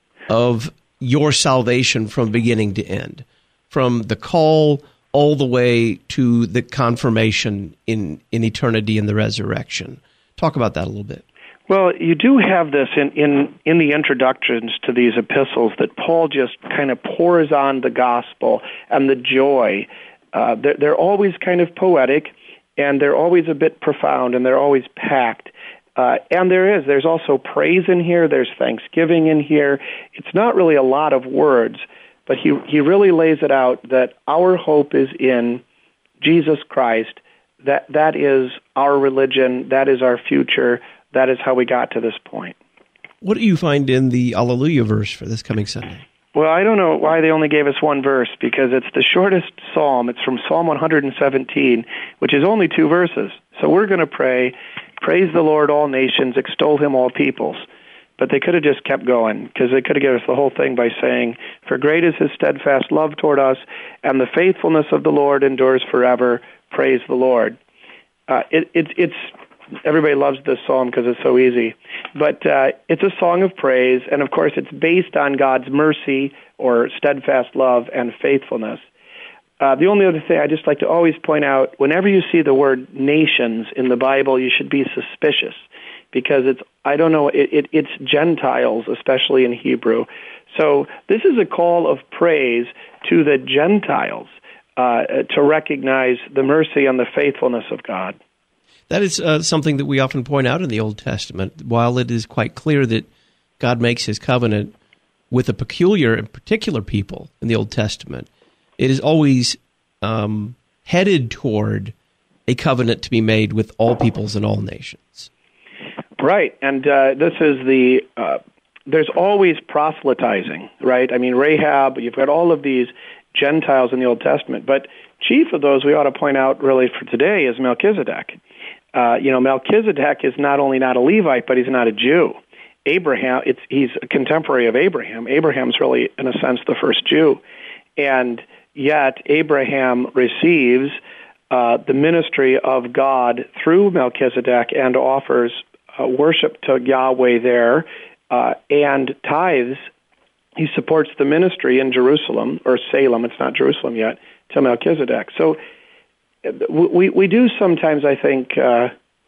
of your salvation from beginning to end, from the call all the way to the confirmation in, in eternity and the resurrection. Talk about that a little bit. Well, you do have this in, in, in the introductions to these epistles that Paul just kind of pours on the gospel and the joy. Uh, they're, they're always kind of poetic, and they're always a bit profound, and they're always packed. Uh, and there is. There's also praise in here. There's thanksgiving in here. It's not really a lot of words, but he, he really lays it out that our hope is in Jesus Christ. That that is our religion. That is our future. That is how we got to this point. What do you find in the Alleluia verse for this coming Sunday? Well, I don't know why they only gave us one verse, because it's the shortest psalm. It's from Psalm one hundred seventeen, which is only two verses. So we're going to pray, praise the Lord, all nations, extol him, all peoples. But they could have just kept going, because they could have given us the whole thing by saying, for great is his steadfast love toward us, and the faithfulness of the Lord endures forever. Praise the Lord. Uh, it, it, it's everybody loves this psalm because it's so easy. But uh, it's a song of praise, and of course it's based on God's mercy or steadfast love and faithfulness. Uh, the only other thing I just like to always point out, whenever you see the word nations in the Bible, you should be suspicious, because it's, I don't know, it, it, it's Gentiles, especially in Hebrew. So this is a call of praise to the Gentiles uh, to recognize the mercy and the faithfulness of God. That is uh, something that we often point out in the Old Testament. While it is quite clear that God makes his covenant with a peculiar and particular people in the Old Testament, it is always um, headed toward a covenant to be made with all peoples and all nations. Right, and uh, this is the, uh, there's always proselytizing, right? I mean, Rahab, you've got all of these Gentiles in the Old Testament, but chief of those we ought to point out really for today is Melchizedek. Uh, you know, Melchizedek is not only not a Levite, but he's not a Jew. Abraham, it's, he's a contemporary of Abraham. Abraham's really, in a sense, the first Jew. And yet, Abraham receives uh, the ministry of God through Melchizedek and offers uh, worship to Yahweh there uh, and tithes. He supports the ministry in Jerusalem, or Salem, it's not Jerusalem yet, to Melchizedek. So we, we do sometimes, I think, uh,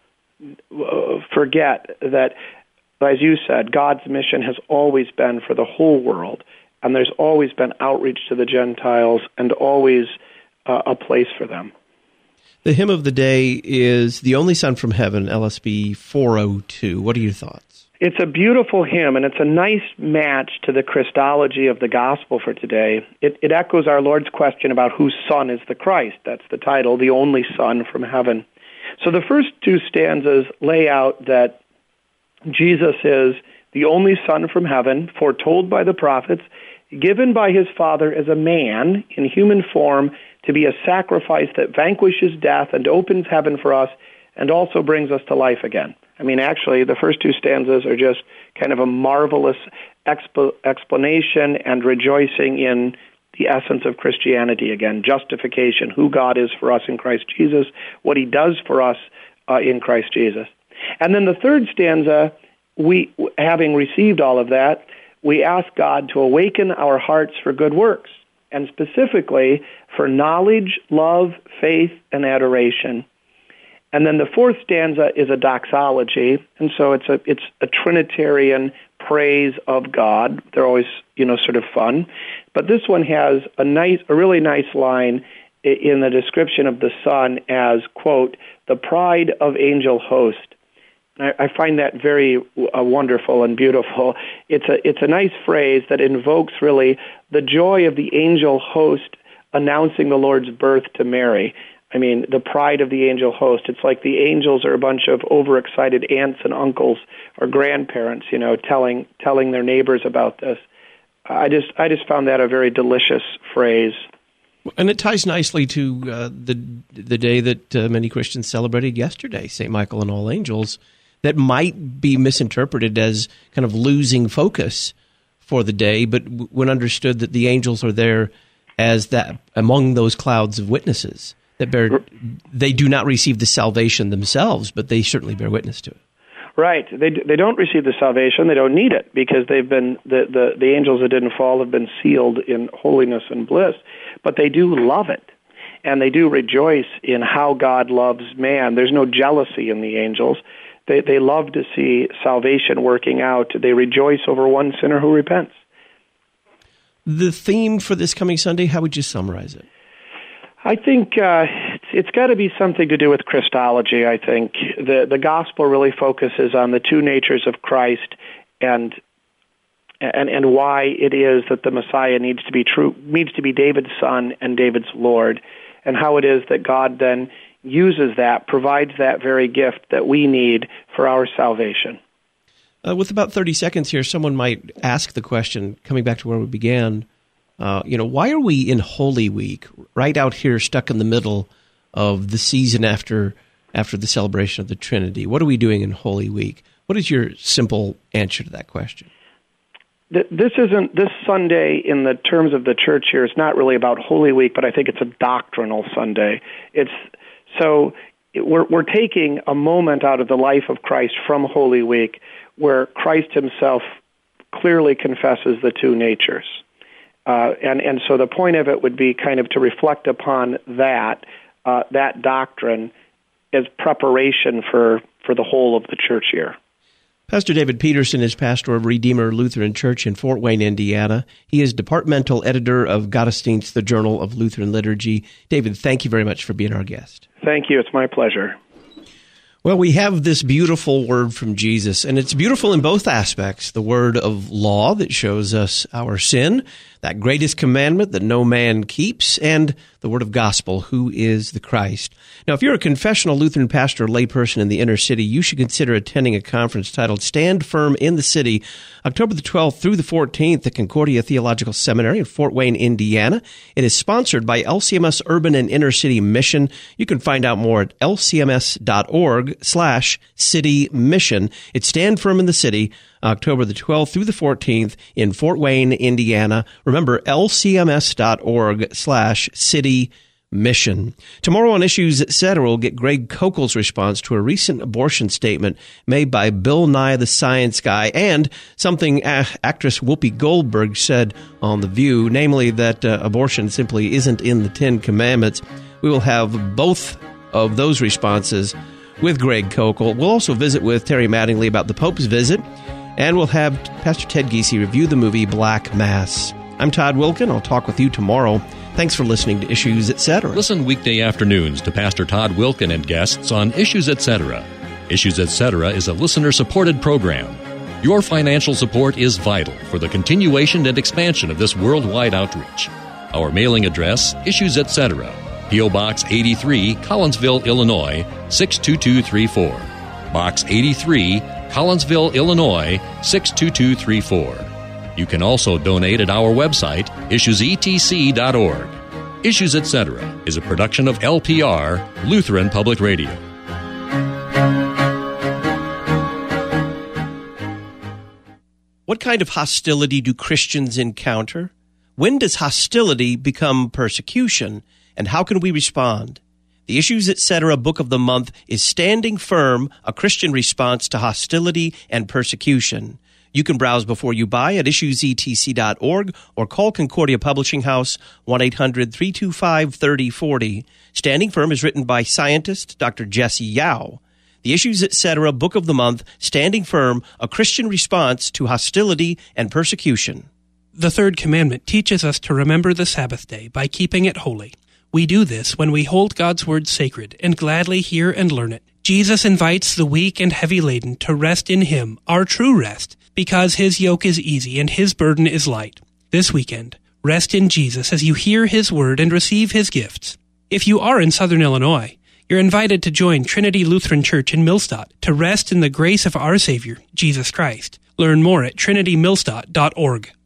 forget that, as you said, God's mission has always been for the whole world, and there's always been outreach to the Gentiles and always uh, a place for them. The hymn of the day is The Only Son from Heaven, L S B four oh two. What are your thoughts? It's a beautiful hymn, and it's a nice match to the Christology of the gospel for today. It, it echoes our Lord's question about whose son is the Christ. That's the title, The Only Son from Heaven. So the first two stanzas lay out that Jesus is the only Son from heaven, foretold by the prophets, given by his Father as a man in human form to be a sacrifice that vanquishes death and opens heaven for us and also brings us to life again. I mean, actually, the first two stanzas are just kind of a marvelous expo- explanation and rejoicing in the essence of Christianity again, justification, who God is for us in Christ Jesus, what he does for us uh, in Christ Jesus. And then the third stanza, we, having received all of that, we ask God to awaken our hearts for good works, and specifically for knowledge, love, faith, and adoration. And then the fourth stanza is a doxology, and so it's a it's a Trinitarian praise of God. They're always, you know, sort of fun. But this one has a nice, a really nice line in the description of the Son as, quote, the pride of angel host. I, I find that very uh, wonderful and beautiful. It's a it's a nice phrase that invokes really the joy of the angel host announcing the Lord's birth to Mary. I mean, the pride of the angel host. It's like the angels are a bunch of overexcited aunts and uncles or grandparents, you know, telling telling their neighbors about this. I just I just found that a very delicious phrase. And it ties nicely to uh, the the day that uh, many Christians celebrated yesterday, Saint Michael and all angels, that might be misinterpreted as kind of losing focus for the day, but when understood that the angels are there as that among those clouds of witnesses that bear, they do not receive the salvation themselves, but they certainly bear witness to it. Right. They they don't receive the salvation. They don't need it because they've been the, the, the angels that didn't fall have been sealed in holiness and bliss. But they do love it, and they do rejoice in how God loves man. There's no jealousy in the angels. They they love to see salvation working out. They rejoice over one sinner who repents. The theme for this coming Sunday, how would you summarize it? I think uh, it's, it's got to be something to do with Christology, I think. The the gospel really focuses on the two natures of Christ and and and why it is that the Messiah needs to be true needs to be David's son and David's Lord, and how it is that God then uses that, provides that very gift that we need for our salvation. Uh, with about thirty seconds here, someone might ask the question, coming back to where we began, Uh, you know, why are we in Holy Week, right out here, stuck in the middle of the season after after the celebration of the Trinity? What are we doing in Holy Week? What is your simple answer to that question? This isn't this Sunday in the terms of the church here. It's not really about Holy Week, but I think it's a doctrinal Sunday. It's so we're we're taking a moment out of the life of Christ from Holy Week, where Christ himself clearly confesses the two natures. Uh, and, and so the point of it would be kind of to reflect upon that, uh, that doctrine as preparation for, for the whole of the church year. Pastor David Peterson is pastor of Redeemer Lutheran Church in Fort Wayne, Indiana. He is departmental editor of Gottesdienst, the Journal of Lutheran Liturgy. David, thank you very much for being our guest. Thank you. It's my pleasure. Well, we have this beautiful word from Jesus, and it's beautiful in both aspects. The word of law that shows us our sin, that greatest commandment that no man keeps, and the word of gospel, who is the Christ. Now, if you're a confessional Lutheran pastor or layperson in the inner city, you should consider attending a conference titled Stand Firm in the City, October the twelfth through the fourteenth at Concordia Theological Seminary in Fort Wayne, Indiana. It is sponsored by L C M S Urban and Inner City Mission. You can find out more at lcms.org slash city mission. It's Stand Firm in the City, October the twelfth through the fourteenth in Fort Wayne, Indiana. Remember, lcms.org slash city mission. Tomorrow on Issues Etc., we'll get Greg Koukl's response to a recent abortion statement made by Bill Nye the Science Guy and something uh, actress Whoopi Goldberg said on The View, namely that uh, abortion simply isn't in the Ten Commandments. We will have both of those responses with Greg Koukl. We'll also visit with Terry Mattingly about the Pope's visit, and we'll have Pastor Ted Giese review the movie Black Mass. I'm Todd Wilken. I'll talk with you tomorrow. Thanks for listening to Issues Etc. Listen weekday afternoons to Pastor Todd Wilken and guests on Issues Etc. Issues Etc. is a listener-supported program. Your financial support is vital for the continuation and expansion of this worldwide outreach. Our mailing address, Issues Etc., P O. Box eighty-three, Collinsville, Illinois, six two two three four. Box eighty-three, Collinsville, Illinois, six two two three four. You can also donate at our website, issues e t c dot org. Issues Etc. is a production of L P R, Lutheran Public Radio. What kind of hostility do Christians encounter? When does hostility become persecution? And how can we respond? The Issues Etc. Book of the Month is Standing Firm, a Christian Response to Hostility and Persecution. You can browse before you buy at issues e t c dot org or call Concordia Publishing House one eight hundred three two five three zero four zero. Standing Firm is written by scientist Doctor Jesse Yao. The Issues Etc. Book of the Month, Standing Firm, a Christian Response to Hostility and Persecution. The third commandment teaches us to remember the Sabbath day by keeping it holy. We do this when we hold God's word sacred and gladly hear and learn it. Jesus invites the weak and heavy laden to rest in Him, our true rest, because His yoke is easy and His burden is light. This weekend, rest in Jesus as you hear His word and receive His gifts. If you are in Southern Illinois, you're invited to join Trinity Lutheran Church in Millstadt to rest in the grace of our Savior, Jesus Christ. Learn more at trinity millstadt dot org.